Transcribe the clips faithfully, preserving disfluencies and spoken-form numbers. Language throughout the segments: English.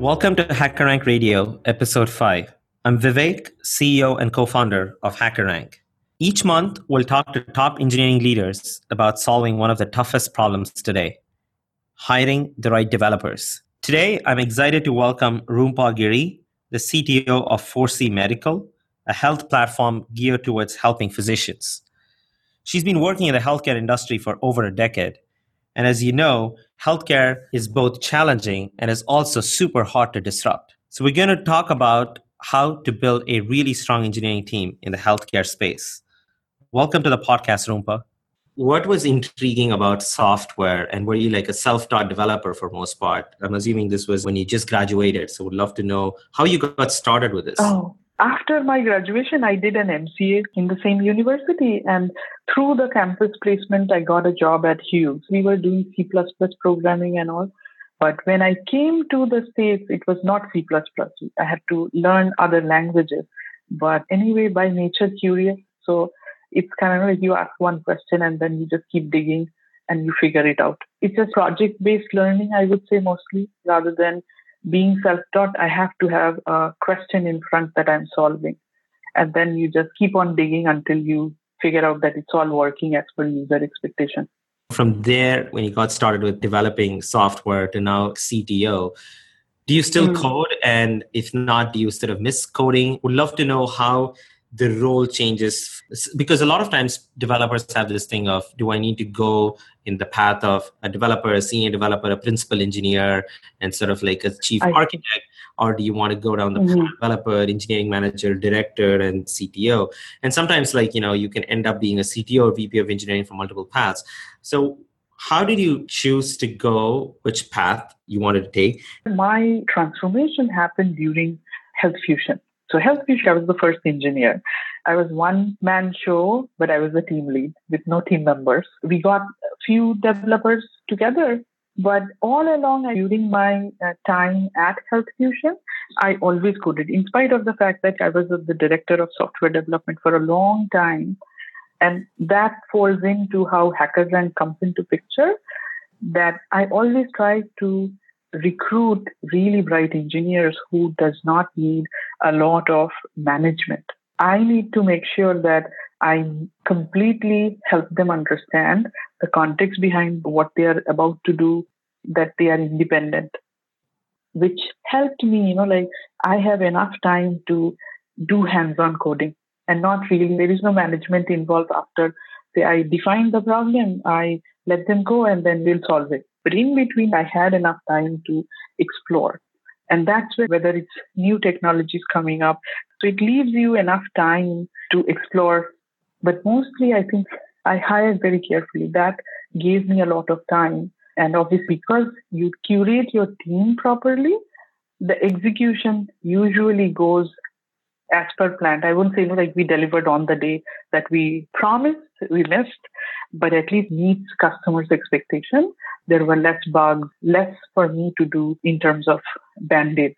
Welcome to HackerRank Radio, Episode five. I'm Vivek, C E O and co-founder of HackerRank. Each month, we'll talk to top engineering leaders about solving one of the toughest problems today, hiring the right developers. Today, I'm excited to welcome Roompa Giri, the C T O of four C Medical, a health platform geared towards helping physicians. She's been working in the healthcare industry for over a decade. And as you know, healthcare is both challenging and is also super hard to disrupt. So we're going to talk about how to build a really strong engineering team in the healthcare space. Welcome to the podcast, Roompa. What was intriguing about software, and were you like a self-taught developer for most part? I'm assuming this was when you just graduated, so would love to know how you got started with this. Oh, after my graduation, I did an M C A in the same university, and through the campus placement, I got a job at Hughes. We were doing C plus plus programming and all. But when I came to the States, it was not C plus plus. I had to learn other languages. But anyway, by nature, curious. So it's kind of like you ask one question and then you just keep digging and you figure it out. It's a project-based learning, I would say, mostly, rather than being self-taught. I have to have a question in front that I'm solving. And then you just keep on digging until you figure out that it's all working as per user expectation. From there, when you got started with developing software to now C T O, do you still mm. code? And if not, do you sort of miss coding? Would love to know how the role changes, because a lot of times developers have this thing of, do I need to go in the path of a developer, a senior developer, a principal engineer, and sort of like a chief I architect, see. Or do you want to go down the mm-hmm. developer, engineering manager, director, and C T O? And sometimes, like, you know, you can end up being a C T O or V P of engineering for multiple paths. So how did you choose to go, which path you wanted to take? My transformation happened during Health Fusion. So Health Fusion, I was the first engineer. I was one-man show, but I was a team lead with no team members. We got a few developers together, but all along during my uh, time at Health Fusion, I always coded, in spite of the fact that I was the director of software development for a long time. And that falls into how HackerRank comes into picture, that I always try to recruit really bright engineers who does not need a lot of management. I need to make sure that I completely help them understand the context behind what they are about to do, that they are independent, which helped me, you know, like I have enough time to do hands-on coding and not really, there is no management involved after say, I define the problem, I let them go and then we'll solve it. But in between, I had enough time to explore. And that's where, whether it's new technologies coming up, so it leaves you enough time to explore. But mostly, I think I hired very carefully. That gave me a lot of time. And obviously, because you curate your team properly, the execution usually goes as per planned. I wouldn't say, you know, like we delivered on the day that we promised, we missed, but at least meets customers' expectation. There were less bugs, less for me to do in terms of band-aids.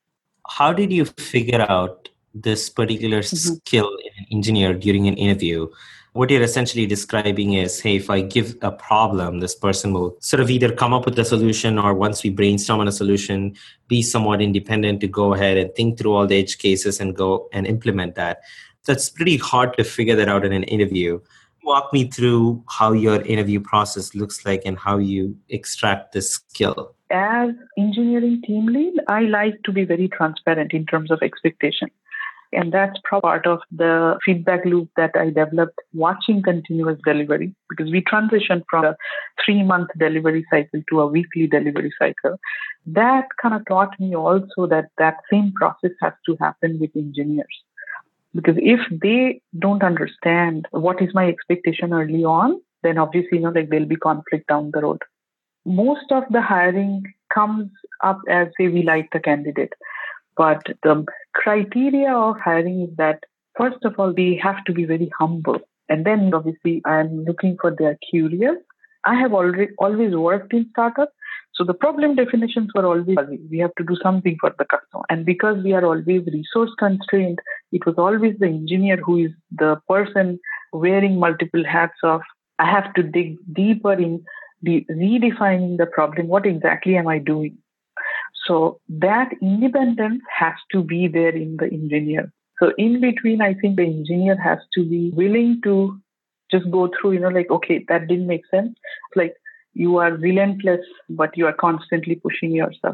How did you figure out this particular mm-hmm. skill in an engineer during an interview? What you're essentially describing is, hey, if I give a problem, this person will sort of either come up with a solution, or once we brainstorm on a solution, be somewhat independent to go ahead and think through all the edge cases and go and implement that. So it's pretty hard to figure that out in an interview. Walk me through how your interview process looks like and how you extract this skill. As engineering team lead, I like to be very transparent in terms of expectation. And that's part of the feedback loop that I developed watching continuous delivery, because we transitioned from a three-month delivery cycle to a weekly delivery cycle. That kind of taught me also that that same process has to happen with engineers. Because if they don't understand what is my expectation early on, then obviously, you know, like there'll be conflict down the road. Most of the hiring comes up as, say, we like the candidate. But the criteria of hiring is that, first of all, they have to be very humble. And then obviously, I'm looking for they're curious. I have already always worked in startups. So the problem definitions were always, we have to do something for the customer. And because we are always resource constrained, it was always the engineer who is the person wearing multiple hats of, I have to dig deeper in the redefining the problem. What exactly am I doing? So that independence has to be there in the engineer. So in between, I think the engineer has to be willing to just go through, you know, like, okay, that didn't make sense. Like you are relentless, but you are constantly pushing yourself.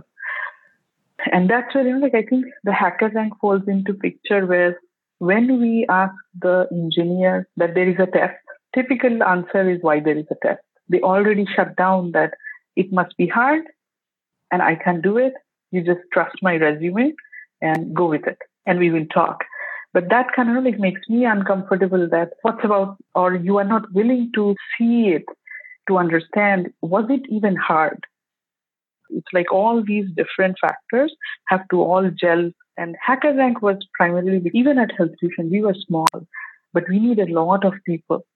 And that's where, you know, like I think the HackerRank falls into picture where when we ask the engineer that there is a test, typical answer is why there is a test. They already shut down that it must be hard and I can do it. You just trust my resume and go with it and we will talk. But that kind of like makes me uncomfortable that what's about, or you are not willing to see it, to understand, was it even hard? It's like all these different factors have to all gel. And HackerRank was primarily, even at HealthFusion, we were small, but we needed a lot of people.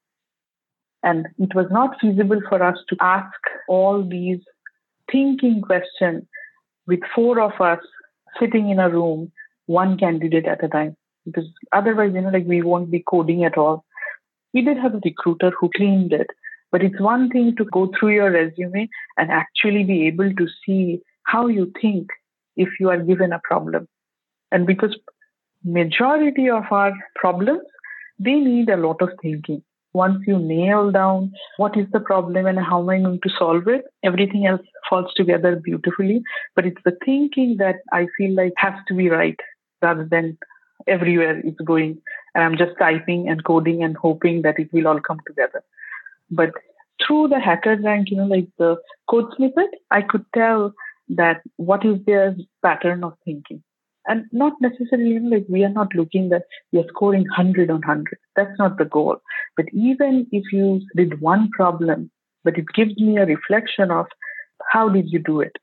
And it was not feasible for us to ask all these thinking questions with four of us sitting in a room, one candidate at a time. Because otherwise, you know, like we won't be coding at all. We did have a recruiter who cleaned it, but it's one thing to go through your resume and actually be able to see how you think if you are given a problem. And because majority of our problems, they need a lot of thinking. Once you nail down what is the problem and how am I going to solve it, everything else falls together beautifully. But it's the thinking that I feel like has to be right rather than everywhere it's going. And I'm just typing and coding and hoping that it will all come together. But through the HackerRank, you know, like the code snippet, I could tell that what is their pattern of thinking. And not necessarily, you know, like we are not looking that we are scoring one hundred on one hundred. That's not the goal. But even if you did one problem, but it gives me a reflection of how did you do it?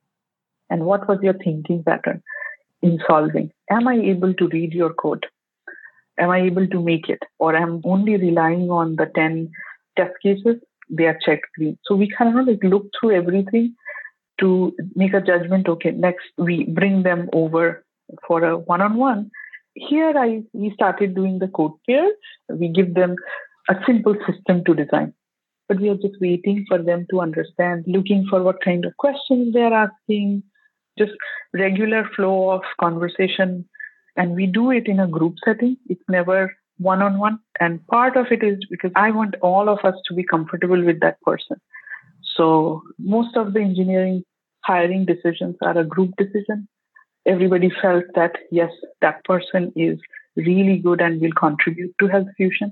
And what was your thinking pattern in solving? Am I able to read your code? Am I able to make it? Or am I only relying on the ten test cases? They are checked green. So we kind of like look through everything to make a judgment. Okay, next we bring them over for a one-on-one. Here I we started doing the code pair. We give them a simple system to design. But we are just waiting for them to understand, looking for what kind of questions they're asking, just regular flow of conversation. And we do it in a group setting. It's never one-on-one. And part of it is because I want all of us to be comfortable with that person. So most of the engineering hiring decisions are a group decision. Everybody felt that, yes, that person is really good and will contribute to HealthFusion.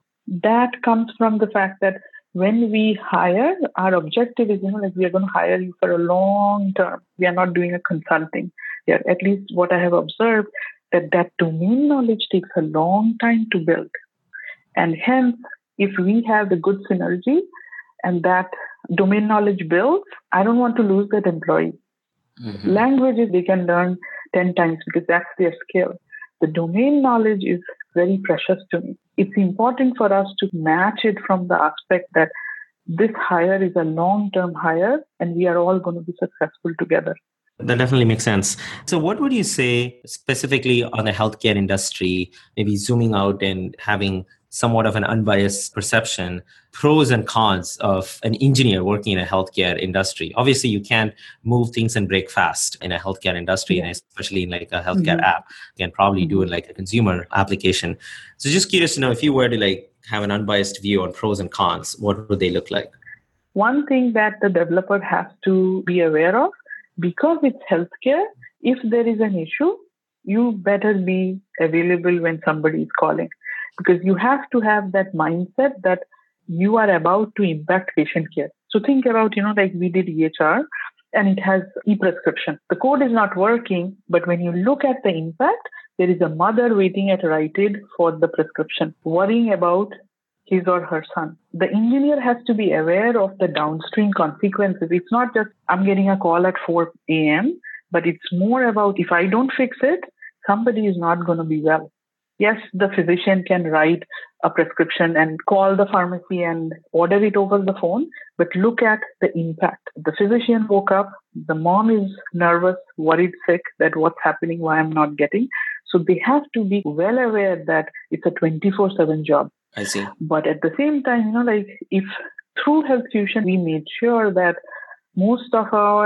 That comes from the fact that when we hire, our objective is, you know, like we are going to hire you for a long term. We are not doing a consulting. Yeah, at least what I have observed, that that domain knowledge takes a long time to build. And hence, if we have the good synergy and that domain knowledge builds, I don't want to lose that employee. Mm-hmm. Languages they can learn ten times because that's their skill. The domain knowledge is very precious to me. It's important for us to match it from the aspect that this hire is a long-term hire and we are all going to be successful together. That definitely makes sense. So what would you say specifically on the healthcare industry, maybe zooming out and having somewhat of an unbiased perception, pros and cons of an engineer working in a healthcare industry? Obviously, you can't move things and break fast in a healthcare industry, yeah. And especially in like a healthcare mm-hmm. app. You can probably mm-hmm. do it like a consumer application. So just curious to know, if you were to like have an unbiased view on pros and cons, what would they look like? One thing that the developer has to be aware of, because it's healthcare, if there is an issue, you better be available when somebody is calling. Because you have to have that mindset that you are about to impact patient care. So think about, you know, like we did E H R and it has e-prescription. The code is not working, but when you look at the impact, there is a mother waiting at Rite Aid for the prescription, worrying about his or her son. The engineer has to be aware of the downstream consequences. It's not just, I'm getting a call at four a.m., but it's more about if I don't fix it, somebody is not going to be well. Yes, the physician can write a prescription and call the pharmacy and order it over the phone, but look at the impact. The physician woke up, the mom is nervous, worried, sick, that what's happening, why I'm not getting. So they have to be well aware that it's a twenty-four seven job. I see. But at the same time, you know, like if through HealthFusion, we made sure that most of our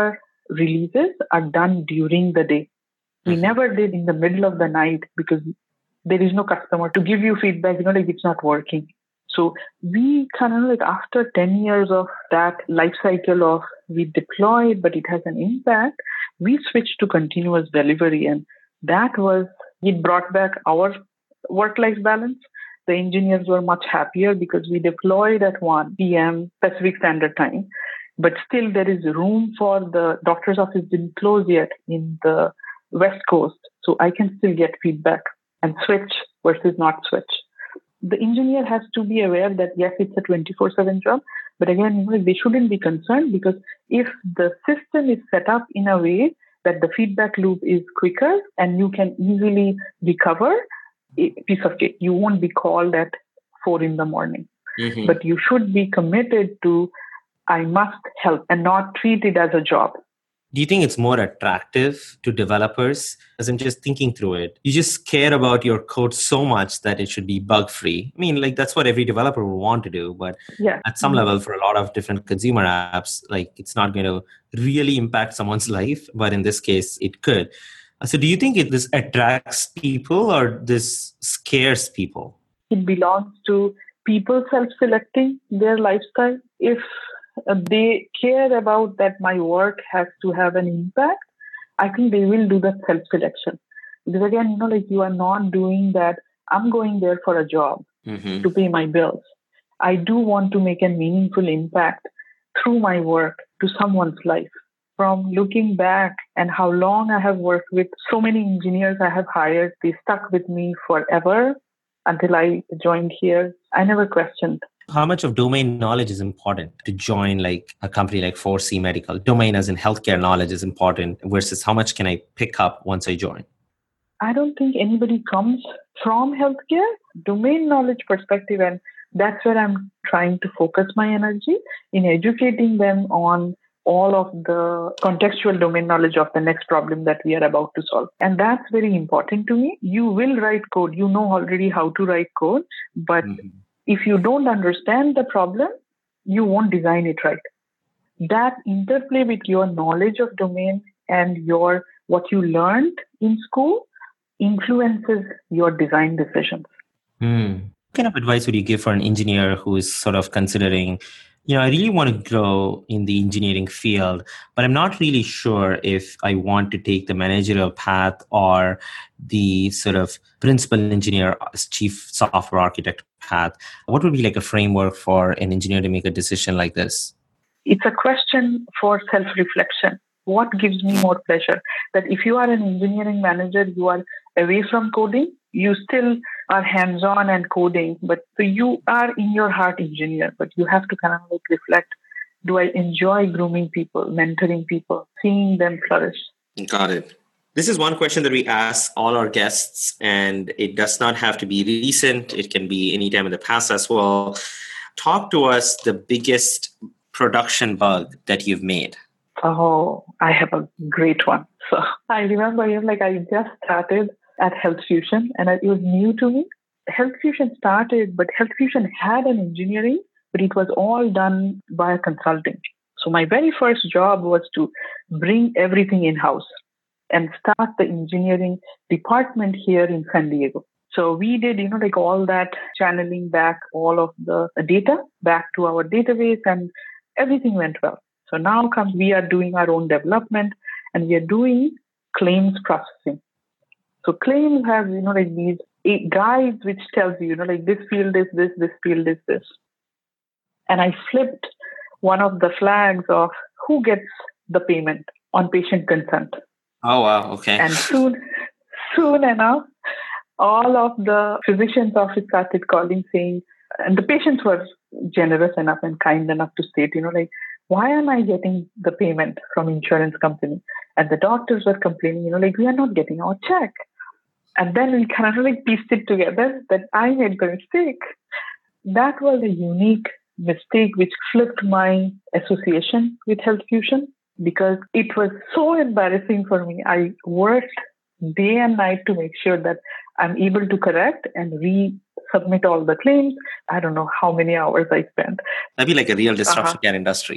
releases are done during the day. We mm-hmm. never did in the middle of the night because there is no customer to give you feedback, you know, like it's not working. So we kind of like after ten years of that life cycle of we deployed, but it has an impact, we switched to continuous delivery. And that was, it brought back our work-life balance. The engineers were much happier because we deployed at one p.m. Pacific Standard Time, but still there is room for the doctor's office didn't close yet in the West Coast. So I can still get feedback and switch versus not switch. The engineer has to be aware that, yes, it's a twenty-four seven job, but again, you know, they shouldn't be concerned because if the system is set up in a way that the feedback loop is quicker and you can easily recover, a piece of cake. You won't be called at four in the morning, mm-hmm. but you should be committed to, I must help and not treat it as a job. Do you think it's more attractive to developers? As I'm just thinking through it, you just care about your code so much that it should be bug-free. I mean, like that's what every developer will want to do. But yeah. at some mm-hmm. level, for a lot of different consumer apps, like it's not going to really impact someone's life. But in this case, it could. So do you think it, this attracts people or this scares people? It belongs to people self-selecting their lifestyle. If Uh, they care about that my work has to have an impact, I think they will do the self-selection. Because again, you know, like you are not doing that, I'm going there for a job mm-hmm. to pay my bills. I do want to make a meaningful impact through my work to someone's life. From looking back and how long I have worked with so many engineers I have hired, they stuck with me forever until I joined here. I never questioned. How much of domain knowledge is important to join like a company like four C Medical? Domain as in healthcare knowledge is important versus how much can I pick up once I join? I don't think anybody comes from healthcare, domain knowledge perspective. And that's where I'm trying to focus my energy in educating them on all of the contextual domain knowledge of the next problem that we are about to solve. And that's very important to me. You will write code. You know already how to write code, but mm-hmm. if you don't understand the problem, you won't design it right. That interplay with your knowledge of domain and your what you learned in school influences your design decisions. Mm. What kind of advice would you give for an engineer who is sort of considering, you know, I really want to grow in the engineering field, but I'm not really sure if I want to take the managerial path or the sort of principal engineer, chief software architect path. What would be like a framework for an engineer to make a decision like this? It's a question for self-reflection. What gives me more pleasure? That if you are an engineering manager, you are away from coding, you still are hands-on and coding, but so you are in your heart engineer, but you have to kind of like reflect, do I enjoy grooming people, mentoring people, seeing them flourish? Got it. This is one question that we ask all our guests, and it does not have to be recent. It can be any time in the past as well. Talk to us the biggest production bug that you've made. Oh, I have a great one. So I remember, you know, like I just started at HealthFusion and it was new to me. HealthFusion started, but HealthFusion had an engineering, but it was all done via consulting. So my very first job was to bring everything in-house and start the engineering department here in San Diego. So we did, you know, like all that channeling back all of the data back to our database and everything went well. So now comes, we are doing our own development and we are doing claims processing. So claims have, you know, like these eight guides which tells you, you know, like this field is this, this field is this. And I flipped one of the flags of who gets the payment on patient consent. Oh, wow. Okay. And soon, soon enough, all of the physician's office started calling saying, and the patients were generous enough and kind enough to state, you know, like, why am I getting the payment from insurance company? And the doctors were complaining, you know, like, we are not getting our check. And then we kind of like pieced it together that I made the mistake. That was a unique mistake which flipped my association with HealthFusion because it was so embarrassing for me. I worked day and night to make sure that I'm able to correct and resubmit all the claims. I don't know how many hours I spent. That'd be like a real disruption uh-huh. care industry.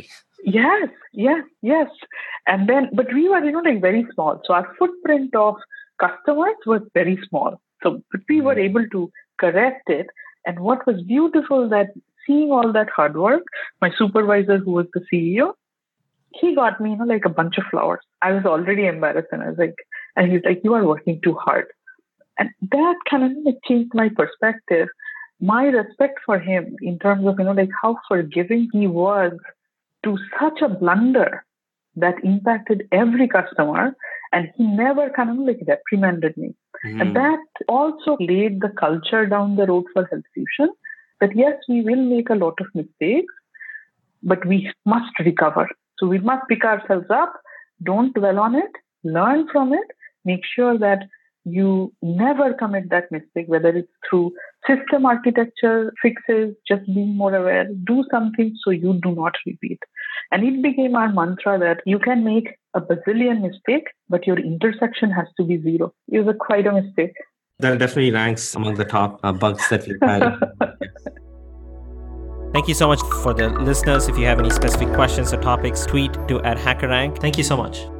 Yes, yes, yes. And then, but we were, you know, like very small. So our footprint of customers was very small. So, but we were able to correct it. And what was beautiful that seeing all that hard work, my supervisor, who was the C E O, he got me, you know, like a bunch of flowers. I was already embarrassed, and I was like, and he's like, "You are working too hard." And that kind of like changed my perspective, my respect for him in terms of, you know, like how forgiving he was to such a blunder that impacted every customer. And he never kind of like reprimanded me. Mm. And that also laid the culture down the road for Health Fusion that yes, we will make a lot of mistakes, but we must recover. So we must pick ourselves up, don't dwell on it, learn from it, make sure that you never commit that mistake, whether it's through system architecture fixes, just being more aware, do something so you do not repeat. And it became our mantra that you can make a bazillion mistakes, but your intersection has to be zero. It was quite a mistake. That definitely ranks among the top uh, bugs that we've had. Thank you so much for the listeners. If you have any specific questions or topics, tweet to at HackerRank. Thank you so much.